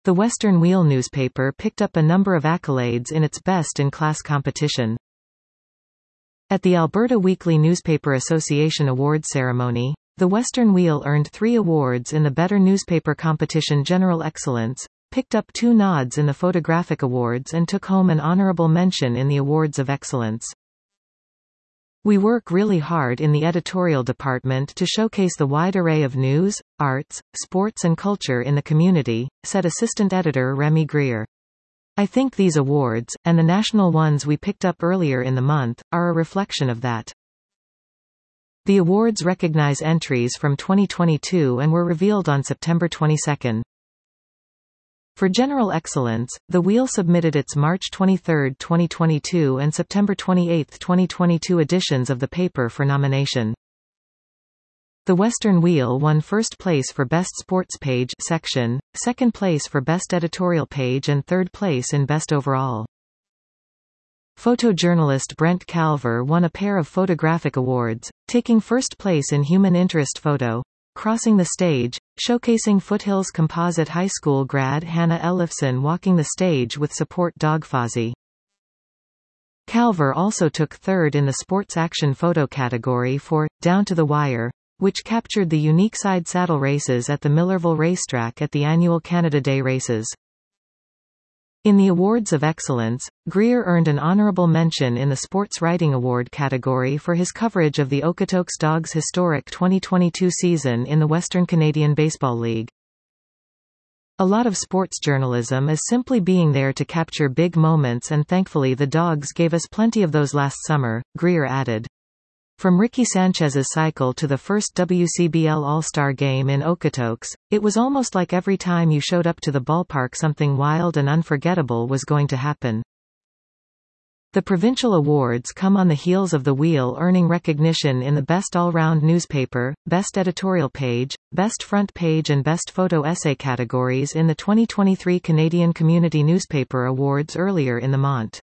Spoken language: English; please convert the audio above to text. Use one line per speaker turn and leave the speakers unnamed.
The Western Wheel newspaper picked up a number of accolades in its best-in-class competition. At the Alberta Weekly Newspaper Association Awards ceremony, the Western Wheel earned 3 awards in the Better Newspaper Competition General Excellence, picked up 2 nods in the Photographic Awards and took home an honorable mention in the Awards of Excellence. We work really hard in the editorial department to showcase the wide array of news, arts, sports and culture in the community, said Assistant Editor Remy Greer. I think these awards, and the national ones we picked up earlier in the month, are a reflection of that. The awards recognize entries from 2022 and were revealed on September 22. For General Excellence, the Wheel submitted its March 23, 2022 and September 28, 2022 editions of the paper for nomination. The Western Wheel won first place for Best Sports Page section, second place for Best Editorial Page and third place in Best Overall. Photojournalist Brent Calver won a pair of photographic awards, taking first place in Human Interest Photo, Crossing the Stage, showcasing Foothills Composite High School grad Hannah Ellifson walking the stage with support dog Fozzie. Calver also took third in the Sports Action Photo category for Down to the Wire, which captured the unique side saddle races at the Millerville Racetrack at the annual Canada Day races. In the Awards of Excellence, Greer earned an honorable mention in the Sports Writing Award category for his coverage of the Okotoks Dogs' historic 2022 season in the Western Canadian Baseball League. A lot of sports journalism is simply being there to capture big moments, and thankfully the Dogs gave us plenty of those last summer, Greer added. From Ricky Sanchez's cycle to the first WCBL All-Star game in Okotoks, it was almost like every time you showed up to the ballpark something wild and unforgettable was going to happen. The provincial awards come on the heels of the Wheel earning recognition in the Best All-Round Newspaper, Best Editorial Page, Best Front Page and Best Photo Essay categories in the 2023 Canadian Community Newspaper Awards earlier in the month.